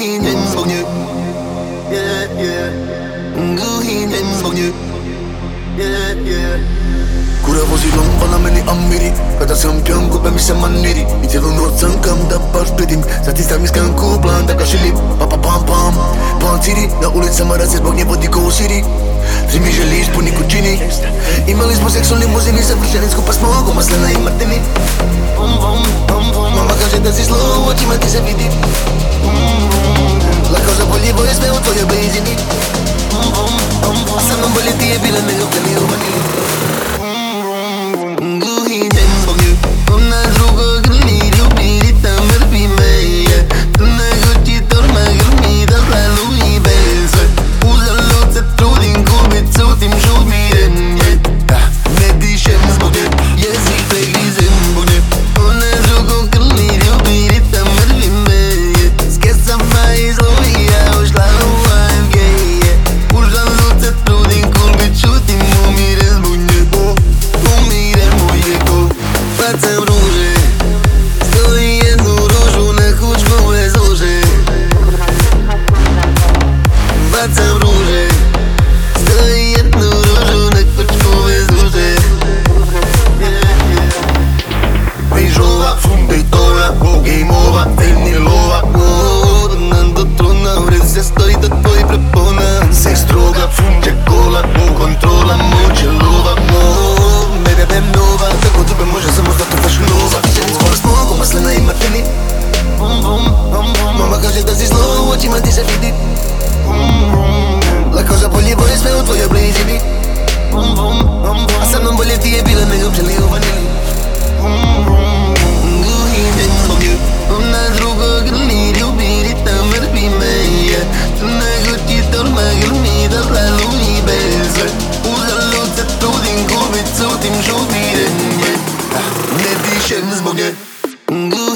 Guhinjen zbog nje. Guhinjen zbog nje. Kura vozilom, ona meni amiri. Kada sam pijan, kupe mi se maniri. I cijelu noć sankam da baš bedim. Sad ti stavim skanku, plan da ga šilim. Pa pa pam pam, panciri. Na ulicama raz se zbog nje vodi ko u Siri. Ti mi želiš puni kućini. Imali smo seks u limuzini, savršeni skupa smo oko maslena i martini. Mama kaže da si zlo, u očima ti se vidi. Lako zaboljivo je sve u tvojoj blizini. A sa mnom bolje ti je bila nego htjeli u vanili. Guhinjen zbog nju. Ona drugo grli, ljubi, rita, mrvi me. Crna gući, torma, grmi, da zlalu i bez. Uzalud se trudim, kubicu tim žumirem. Ne dišem zbog nje, jezik pregrizem zbog nje. Ona drugo grli, ljubi, rita, mrvi me. S kesama i zlovija ušla u AFG. Uzalud se trudim, kubicu tim umirem zbog nje. Umirem u jego. Bacam ruže, stoji jednu ružu na kućmove zlože. Bacam ruže, stoji jednu ružu na kućmove zlože. Bežova, Daytona, game-ova, fejni lova. Nam do trona, vred se stoji do tvojih prepona. Seks droga, funđe kola, kontrola, moće lova. Bebe nova, tako tebe može samo zato fashion nova. Viđeni skoro smo oko maslena i martini. Mama kaže da si zlo, u očima ti se vidi. Lako zaboljivo je sve u tvojoj blizini. A sa mnom bolje ti je bila nego pčeli u vanili. Guhinjen zbog nju. Ona drugo grli, ljubi, rita, mrvi me. Crna gući, torma, grmi, da zlalu i bez. Uzalud se trudim, kubicu tim žumirem. Ne dišem zbog nje.